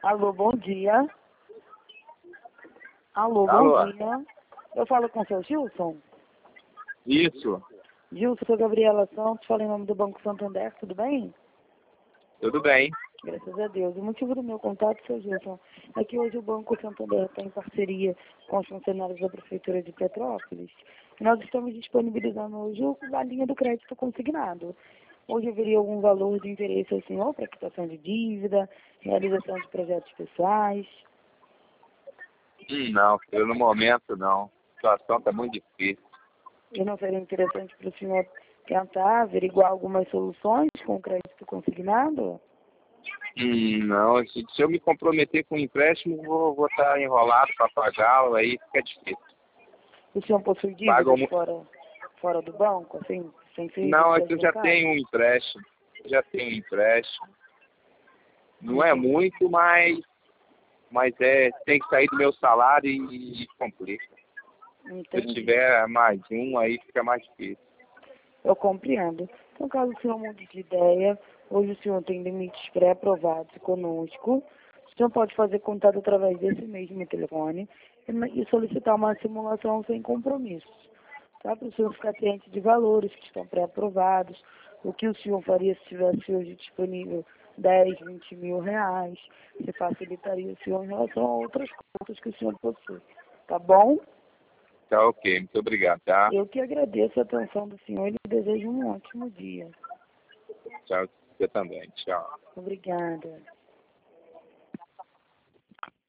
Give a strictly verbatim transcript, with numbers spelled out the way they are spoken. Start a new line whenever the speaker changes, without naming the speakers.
Alô, bom dia. Alô,
Alô.
bom dia. Eu falo com o seu Gilson?
Isso,
Gilson, sou Gabriela Santos, falo em nome do Banco Santander, tudo bem?
tudo bem.
Graças a Deus. O motivo do meu contato, seu Gilson, é que hoje o Banco Santander está em parceria com os funcionários da Prefeitura de Petrópolis. E nós estamos disponibilizando hoje a linha do crédito consignado. Hoje haveria algum valor de interesse ao senhor para quitação de dívida, realização de projetos pessoais?
Hum, não, eu no momento não. A situação está muito difícil.
E não seria interessante para o senhor tentar averiguar algumas soluções com o crédito consignado?
Hum, não, se, se eu me comprometer com o empréstimo, vou vou estar enrolado para pagá-lo, aí fica difícil.
O senhor possui
Pagam
dívidas
mu-
fora, fora do banco, assim, sem ser
Não, é
dívidas
que eu já
bancárias?
tenho um empréstimo. Eu já tenho um empréstimo. Não é
Entendi.
muito, mas, mas é, tem que sair do meu salário e, e complica. Se eu
Entendi.
tiver mais um, aí fica mais difícil.
Eu compreendo. Então, caso o senhor mude de ideia, hoje o senhor tem limites pré-aprovados conosco. O senhor pode fazer contato através desse mesmo telefone e e solicitar uma simulação sem compromissos. Tá? Para o senhor ficar ciente de valores que estão pré-aprovados, o que o senhor faria se tivesse hoje disponível dez, vinte mil reais, se facilitaria o senhor em relação a outras contas que o senhor possui. Tá bom?
Tá ok, muito obrigado, tá?
Eu que agradeço a atenção do senhor e lhe desejo um ótimo dia.
Tchau, você também. Tchau.
Obrigada.